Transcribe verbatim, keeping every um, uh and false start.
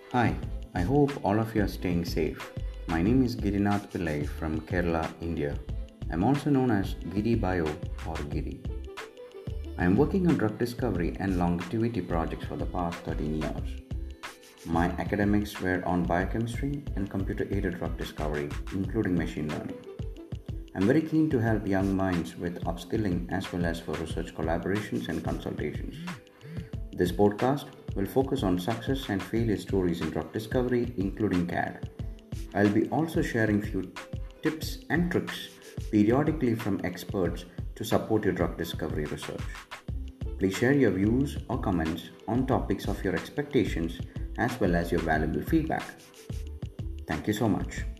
Hi, I hope all of you are staying safe. My name is Girinath Pillai from Kerala, India. I'm also known as Giri Bio or Giri. I am working on drug discovery and longevity projects for the past thirteen years. My academics were on biochemistry and computer aided drug discovery, including machine learning. I'm very keen to help young minds with upskilling as well as for research collaborations and consultations. This podcast will focus on success and failure stories in drug discovery, including C A D. I'll be also sharing few tips and tricks periodically from experts to support your drug discovery research. Please share your views or comments on topics of your expectations as well as your valuable feedback. Thank you so much.